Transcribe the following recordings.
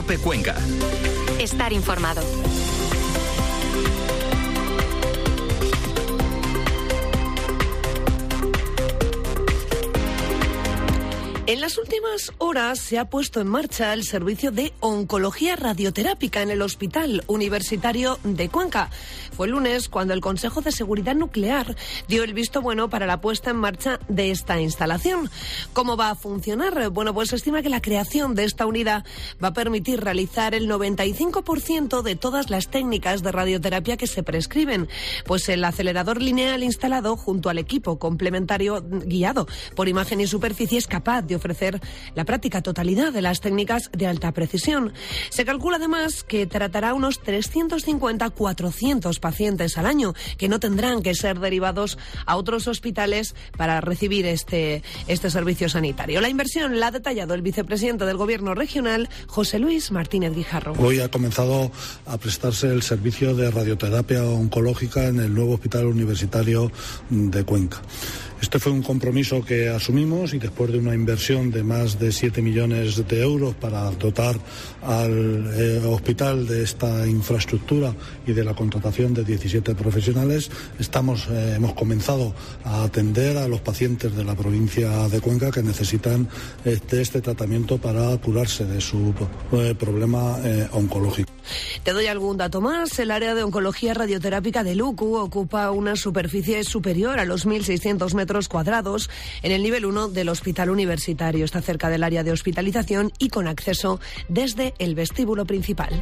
COPE Cuenca. Estar informado. En las últimas horas se ha puesto en marcha el servicio de oncología radioterápica en el Hospital Universitario de Cuenca. Fue el lunes cuando el Consejo de Seguridad Nuclear dio el visto bueno para la puesta en marcha de esta instalación. ¿Cómo va a funcionar? Bueno, pues se estima que la creación de esta unidad va a permitir realizar el 95% de todas las técnicas de radioterapia que se prescriben, pues el acelerador lineal instalado junto al equipo complementario guiado por imagen y superficie es capaz de ofrecer la práctica totalidad de las técnicas de alta precisión. Se calcula además que tratará unos 350-400 pacientes al año que no tendrán que ser derivados a otros hospitales para recibir este servicio sanitario. La inversión la ha detallado el vicepresidente del Gobierno regional, José Luis Martínez Guijarro. Hoy ha comenzado a prestarse el servicio de radioterapia oncológica en el nuevo Hospital Universitario de Cuenca. Este fue un compromiso que asumimos y después de una inversión de más de 7 millones de euros para dotar al hospital de esta infraestructura y de la contratación de 17 profesionales, hemos comenzado a atender a los pacientes de la provincia de Cuenca que necesitan este tratamiento para curarse de su problema oncológico. Te doy algún dato más. El área de oncología radioterápica de Luku ocupa una superficie superior a los 1.600 metros cuadrados en el nivel 1 del hospital universitario. Está cerca del área de hospitalización y con acceso desde el vestíbulo principal.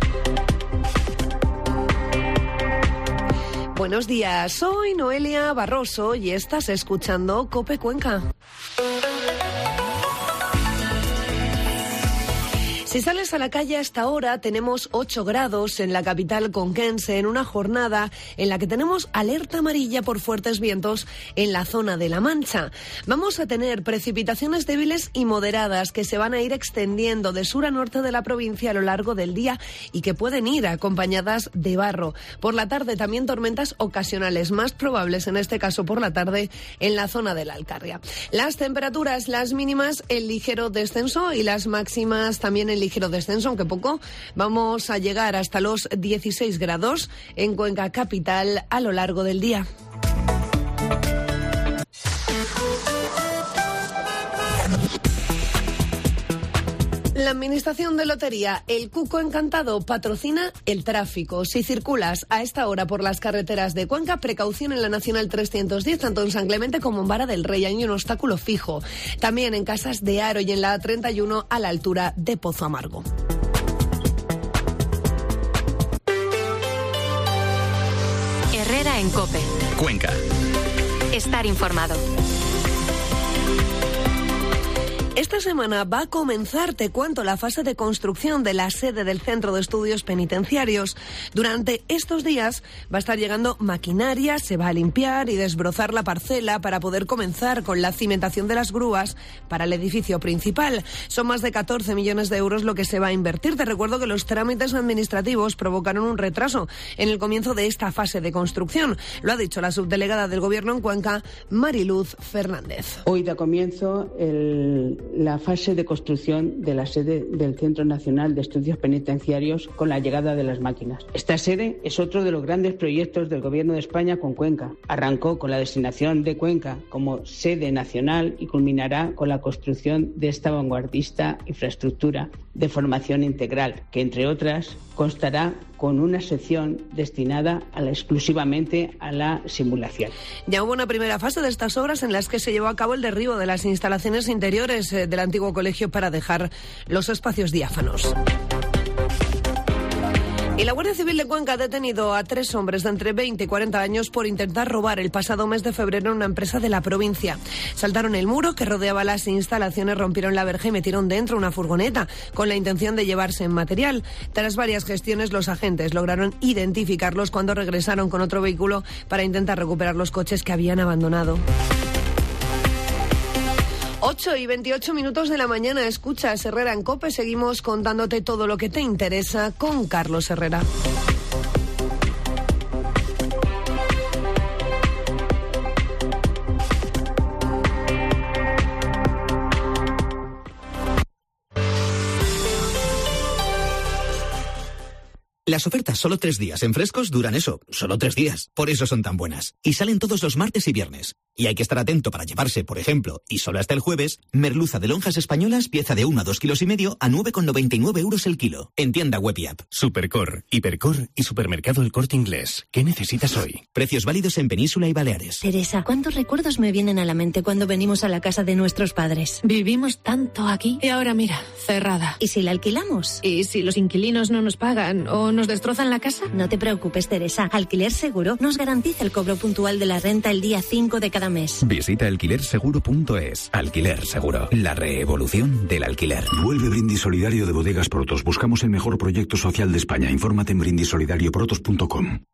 Buenos días, soy Noelia Barroso y estás escuchando COPE Cuenca. Si sales a la calle a esta hora, tenemos 8 grados en la capital conquense en una jornada en la que tenemos alerta amarilla por fuertes vientos en la zona de La Mancha. Vamos a tener precipitaciones débiles y moderadas que se van a ir extendiendo de sur a norte de la provincia a lo largo del día y que pueden ir acompañadas de barro. Por la tarde también tormentas ocasionales, más probables en este caso por la tarde en la zona de la Alcarria. Las temperaturas, las mínimas en ligero descenso y las máximas también en ligero descenso, aunque poco. Vamos a llegar hasta los 16 grados en Cuenca capital a lo largo del día. La Administración de Lotería, el Cuco Encantado, patrocina el tráfico. Si circulas a esta hora por las carreteras de Cuenca, precaución en la Nacional 310, tanto en San Clemente como en Vara del Rey. Hay un obstáculo fijo. También en Casas de Aro y en la A31 a la altura de Pozo Amargo. Herrera en COPE. Cuenca. Estar informado. Esta semana va a comenzar, te cuento, la fase de construcción de la sede del Centro de Estudios Penitenciarios. Durante estos días va a estar llegando maquinaria, se va a limpiar y desbrozar la parcela para poder comenzar con la cimentación de las grúas para el edificio principal. Son más de 14 millones de euros lo que se va a invertir. Te recuerdo que los trámites administrativos provocaron un retraso en el comienzo de esta fase de construcción. Lo ha dicho la subdelegada del Gobierno en Cuenca, Mariluz Fernández. Hoy da comienzo la fase de construcción de la sede del Centro Nacional de Estudios Penitenciarios con la llegada de las máquinas. Esta sede es otro de los grandes proyectos del Gobierno de España con Cuenca. Arrancó con la designación de Cuenca como sede nacional y culminará con la construcción de esta vanguardista infraestructura de formación integral, que entre otras constará con una sección destinada exclusivamente a la simulación. Ya hubo una primera fase de estas obras en las que se llevó a cabo el derribo de las instalaciones interiores del antiguo colegio para dejar los espacios diáfanos. Y la Guardia Civil de Cuenca ha detenido a 3 hombres de entre 20 y 40 años por intentar robar el pasado mes de febrero en una empresa de la provincia. Saltaron el muro que rodeaba las instalaciones, rompieron la verja y metieron dentro una furgoneta con la intención de llevarse material. Tras varias gestiones, los agentes lograron identificarlos cuando regresaron con otro vehículo para intentar recuperar los coches que habían abandonado. 8:28 de la mañana, escuchas Herrera en COPE. Seguimos contándote todo lo que te interesa con Carlos Herrera. Las ofertas solo 3 días en Frescos duran eso, solo 3 días. Por eso son tan buenas. Y salen todos los martes y viernes. Y hay que estar atento para llevarse, por ejemplo, y solo hasta el jueves, merluza de lonjas españolas, pieza de 1 a 2,5 kilos a 9,99 € el kilo. En tienda web y app. Supercor, Hipercor y Supermercado El Corte Inglés. ¿Qué necesitas hoy? Precios válidos en Península y Baleares. Teresa, ¿cuántos recuerdos me vienen a la mente cuando venimos a la casa de nuestros padres? Vivimos tanto aquí y ahora mira, cerrada. ¿Y si la alquilamos? ¿Y si los inquilinos no nos pagan o nos destrozan la casa? No te preocupes, Teresa. Alquiler Seguro nos garantiza el cobro puntual de la renta el día 5 de cada mes. Visita alquilerseguro.es. Alquiler Seguro. La reevolución del alquiler. Vuelve Brindis Solidario de Bodegas Protos. Buscamos el mejor proyecto social de España. Infórmate en brindissolidarioprotos.com.